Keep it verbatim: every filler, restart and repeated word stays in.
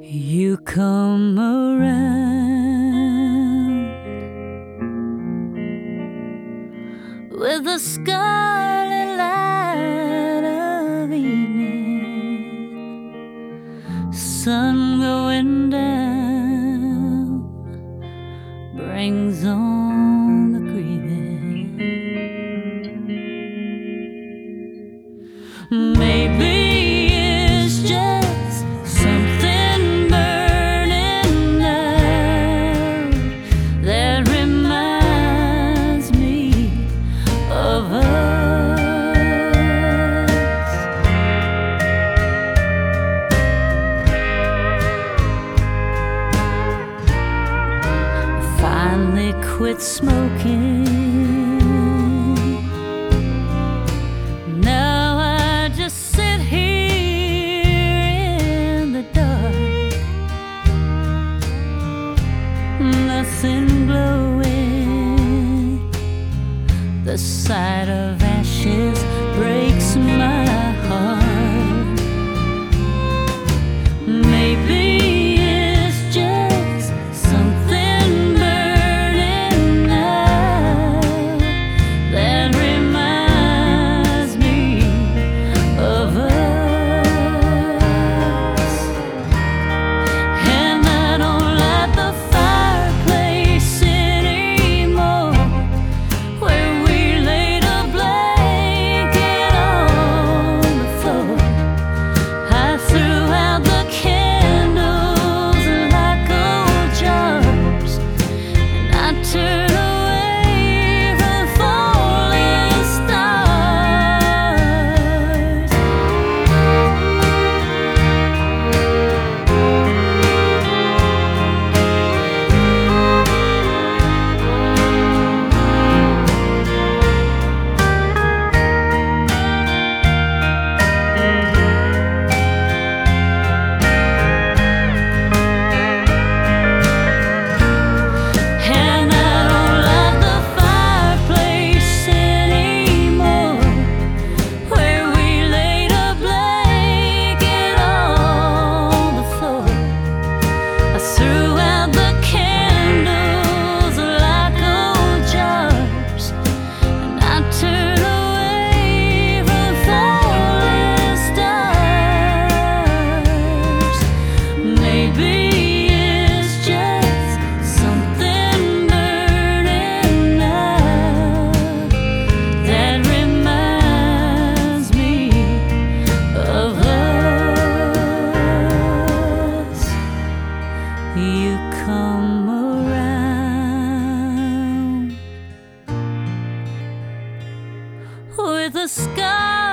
You come around with the scarlet light of evening, sun going down brings on the grieving. Maybe it's just something burning out that reminds me of us. I finally quit smoking. Now I just sit here in the dark, nothing glowing. The sight of ashes breaks my heart. Maybe it's just something burning out that reminds me of us. And I don't light the fireplace anymore, where we laid a blanket on the floor. I threw out the candles like old jars, and I turned away from falling stars. And I don't light the fireplace anymore, where we laid a blanket on the floor. I threw out the candles like old jars, and I turned away from falling stars. Maybe it's just something burning out that reminds me of us. You come around with a scar